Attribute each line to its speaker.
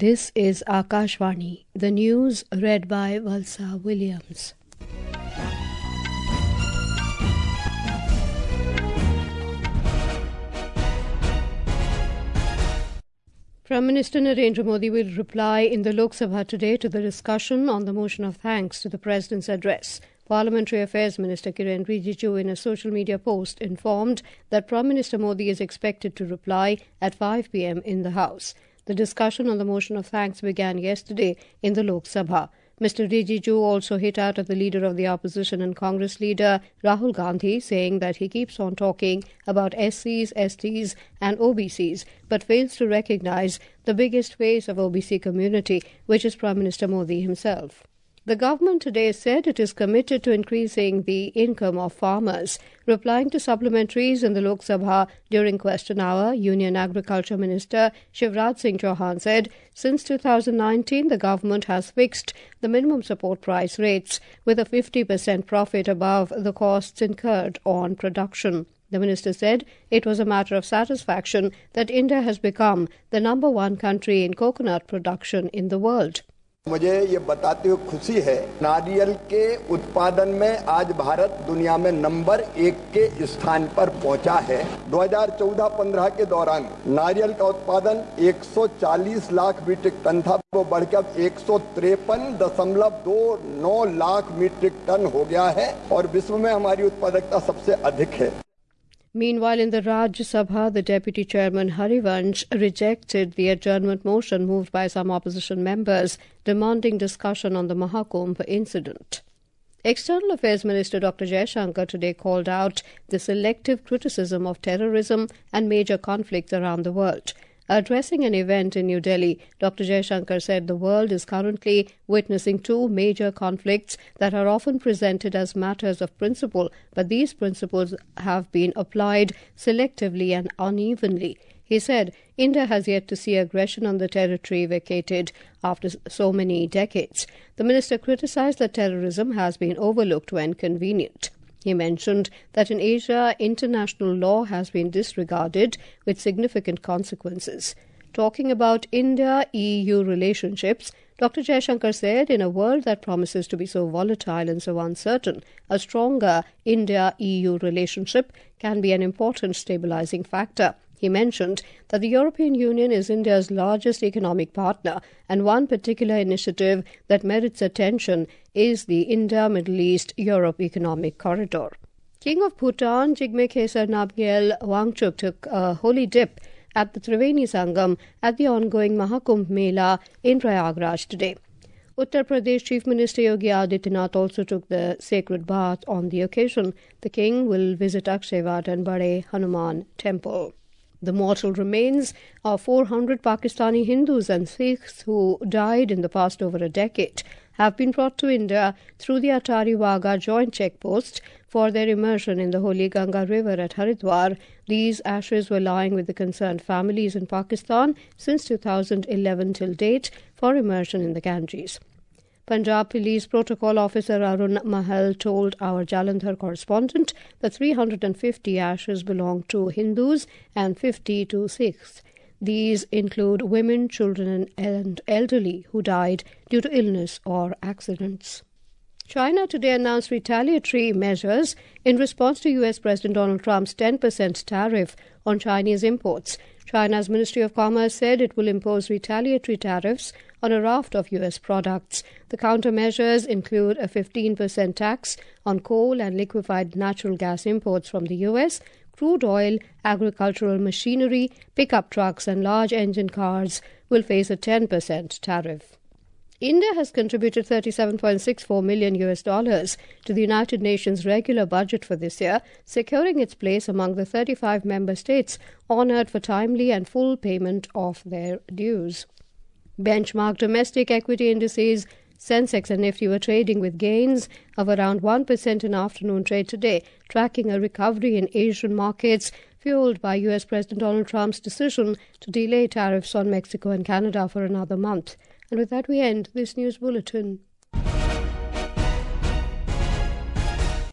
Speaker 1: This is Akashvani, the news read by Valsa Williams. Prime Minister Narendra Modi will reply in the Lok Sabha today to the discussion on the motion of thanks to the President's address. Parliamentary Affairs Minister Kiren Rijiju, in a social media post, informed that Prime Minister Modi is expected to reply at 5 p.m. in the House. The discussion on the motion of thanks began yesterday in the Lok Sabha. Mr. Rijiju also hit out at the leader of the opposition and Congress leader Rahul Gandhi, saying that he keeps on talking about SCs, STs and OBCs, but fails to recognise the biggest face of OBC community, which is Prime Minister Modi himself. The government today said it is committed to increasing the income of farmers. Replying to supplementaries in the Lok Sabha during question hour, Union Agriculture Minister Shivraj Singh Chauhan said, since 2019, the government has fixed the minimum support price rates with a 50% profit above the costs incurred on production. The minister said it was a matter of satisfaction that India has become the number one country in coconut production in the world.
Speaker 2: मुझे ये बताते हुए खुशी है, नारियल के उत्पादन में आज भारत दुनिया में नंबर 1 के स्थान पर पहुंचा है। 2014-15 के दौरान नारियल का उत्पादन 140 लाख मीट्रिक टन था, वो बढ़कर 153.29 लाख मीट्रिक टन हो गया है और विश्व में हमारी उत्पादकता सबसे अधिक है।
Speaker 1: Meanwhile, in the Rajya Sabha, the Deputy Chairman Harivansh rejected the adjournment motion moved by some opposition members demanding discussion on the Mahakumbh incident. External Affairs Minister Dr. Jaishankar today called out the selective criticism of terrorism and major conflicts around the world. Addressing an event in New Delhi, Dr. Jaishankar said the world is currently witnessing two major conflicts that are often presented as matters of principle, but these principles have been applied selectively and unevenly. He said India has yet to see aggression on the territory vacated after so many decades. The minister criticized that terrorism has been overlooked when convenient. He mentioned that in Asia, international law has been disregarded with significant consequences. Talking about India-EU relationships, Dr. Jaishankar said, in a world that promises to be so volatile and so uncertain, a stronger India-EU relationship can be an important stabilizing factor. He mentioned that the European Union is India's largest economic partner, and one particular initiative that merits attention is the India-Middle East-Europe Economic Corridor. King of Bhutan, Jigme Khesar Namgyel Wangchuk took a holy dip at the Triveni Sangam at the ongoing Mahakumbh Mela in Prayagraj today. Uttar Pradesh Chief Minister Yogi Adityanath also took the sacred bath on the occasion. The king will visit Akshay-Vat and Bade Hanuman Temple. The mortal remains of 400 Pakistani Hindus and Sikhs who died in the past over a decade have been brought to India through the Atari Wagah joint checkpost for their immersion in the holy Ganga River at Haridwar. These ashes were lying with the concerned families in Pakistan since 2011 till date for immersion in the Ganges. Punjab Police Protocol Officer Arun Mahal told our Jalandhar correspondent that 350 ashes belong to Hindus and 50 to Sikhs. These include women, children and elderly who died due to illness or accidents. China today announced retaliatory measures in response to U.S. President Donald Trump's 10% tariff on Chinese imports. China's Ministry of Commerce said it will impose retaliatory tariffs on a raft of U.S. products. The countermeasures include a 15% tax on coal and liquefied natural gas imports from the U.S., crude oil, agricultural machinery, pickup trucks and large engine cars will face a 10% tariff. India has contributed $37.64 million to the United Nations regular budget for this year, securing its place among the 35 member states honoured for timely and full payment of their dues. Benchmark domestic equity indices Sensex and Nifty were trading with gains of around 1% in afternoon trade today, tracking a recovery in Asian markets fueled by U.S. President Donald Trump's decision to delay tariffs on Mexico and Canada for another month. And with that we end this news bulletin.